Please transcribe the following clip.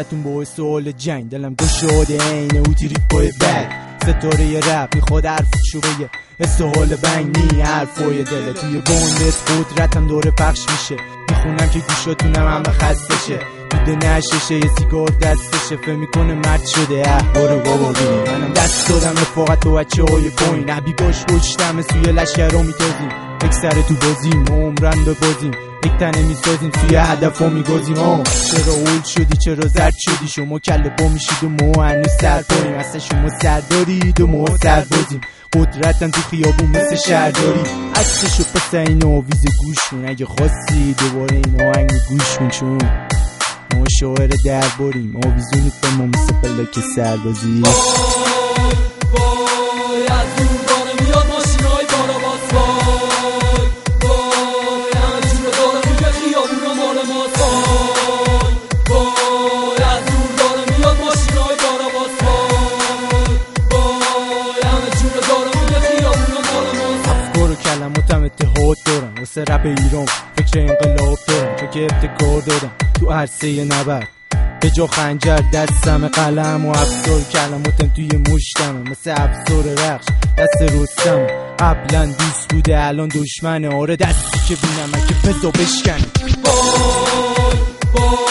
واسهتون با سوال جنگ دلم گشاده اینه او تریپ بای بگ ستاره ی رپ میخواد حرفشو بگه استحال بنگ نی حرفای دله توی گندت قدرتم دوره پخش میشه میخونم که گوشاتونم همه خستشه دیده نششه یه سیگار دستشه فهم میکنه مرد شده برو بابا بینیم منم دست دادم رفاقت با بچه های پایین نبی باش پشتم سوی لشکر رو میتازیم یک سر تو بازیم عمرن ببازیم یک تنه میسازیم سوی هدف ها میگازیم چرا اول شدی چرا زرد شدی شما کله با میشید و ما هنوز سر پاییم اصلا شما سر دارید و ما سر بازیم قدرتن تو خیابون مثل شهرداری عکسشو پس این آویز گوش کن اگه خواستی دوباره این آهنگ گوش کن چون ما شاعر درباریم آویزونید به ما مثل پلاک سربازی وای از دور داره میاد ماشینای بالا باز وای همه جور داره میگه خیابونا مال ماست وای از دور داره میاد ماشینای بالا باز وای همه جور داره میگه خیابونا مال ماست افکار و کلماتم اتحاد دارم واسه رپ ایران فکر انقلاب دارم چون که ابتکار دارم تو عرصه نبرد به جا خنجر دستم قلم و افزار کلماتم توی مشتمه مثل افزار رخش دست رستم قبلا دوست بوده الان دشمنه آره دستی که بینم اگه بزا بشکن وای